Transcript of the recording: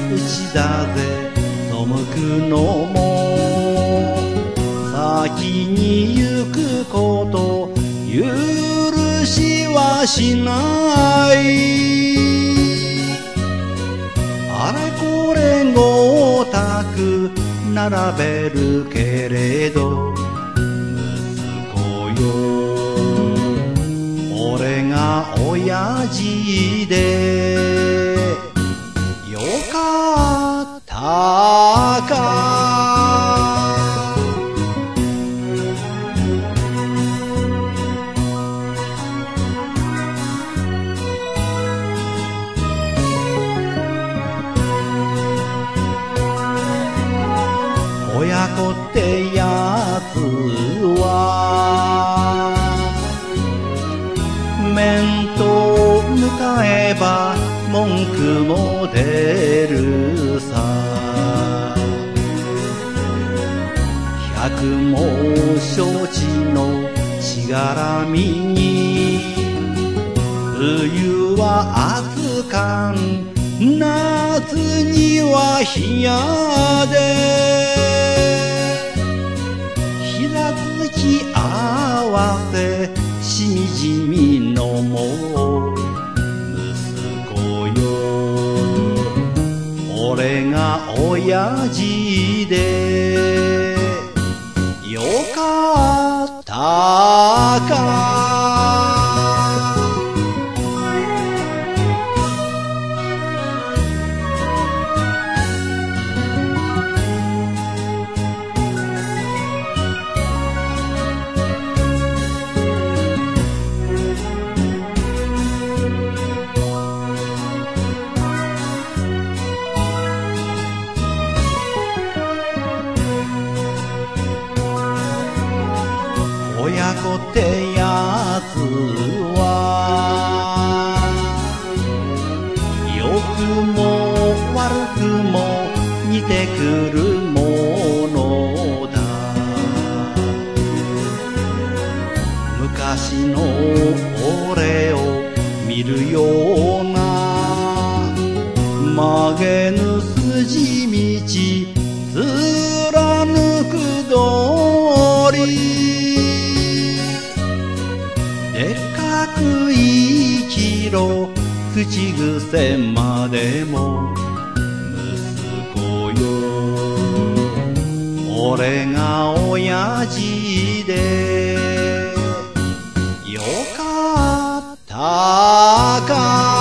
ちだぜ背くのも先に行くこと許しはしないあれこれごたく並べるけれど息子よ俺が親父でよかったか親子ってやつは面と向かえば文句も出るさ百も承知のしがらみに冬は熱かん夏には冷やで膝つき合わせしみじみのも息子よ俺が親父でよかったか親子ってやつは良くも悪くも似てくるものだ昔の俺を見るような曲げぬ筋道貫く通りでっかく生きろ口癖までも息子よ俺が親父でよかったか